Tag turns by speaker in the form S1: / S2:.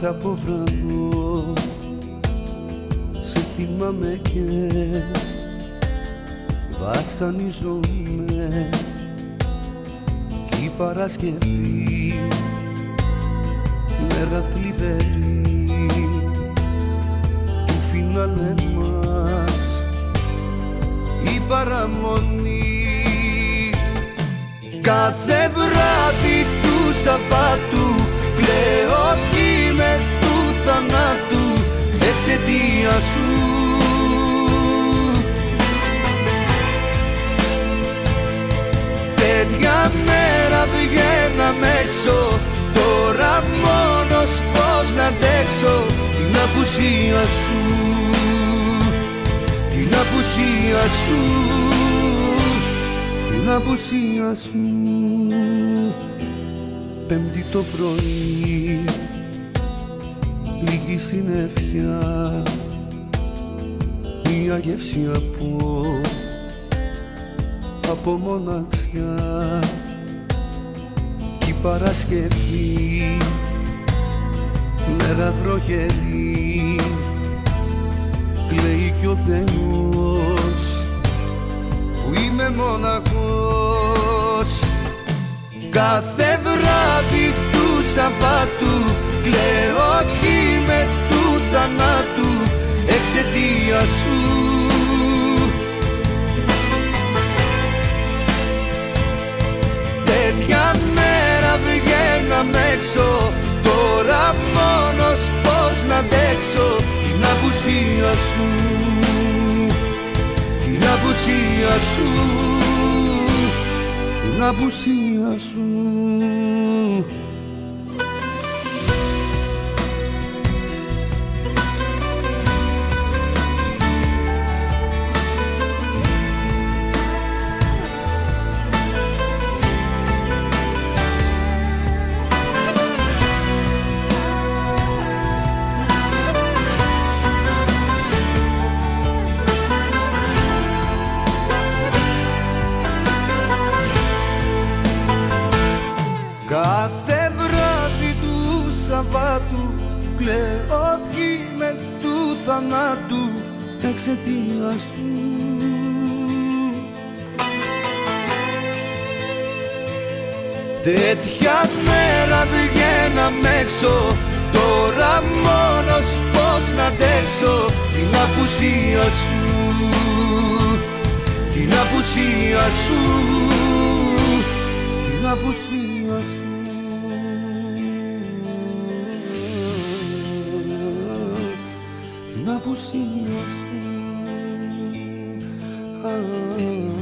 S1: Ήρθα από βραδό, σε θυμάμαι και βασανίζομαι. Κι η Παρασκευή, μέρα θλιβερή του φινάλε μας, η παραμονή. Κάθε βράδυ του Σαββάτου κλαίω κι με του θανάτου εξαιτίας σου. Τέτοια μέρα βγαίναμε έξω, τώρα μόνος πώς να αντέξω την απουσία σου, την απουσία σου, την απουσία σου. Πέμπτη το πρωί, λίγη συννεφιά, μια γεύση από μοναξιά. Κι η Παρασκευή, μέρα βροχερή, κλαίει κι ο Θεός που είμαι μοναχός. Κάθε βράδυ του Σαββάτου κλαίω κι με του θανάτου εξαιτίας σου. Τέτοια μέρα βγαίναμε έξω, τώρα μόνος πώς να αντέξω την απουσία σου, την απουσία σου, την απουσία σου. Κάθε βράδυ του Σαββάτου κλαίω κι με του θανάτου εξαιτίας σου. Τέτοια μέρα βγαίναμε έξω, τώρα μόνος πώς να αντέξω την απουσία σου, την απουσία σου, την απουσία σου. Την απουσία σου.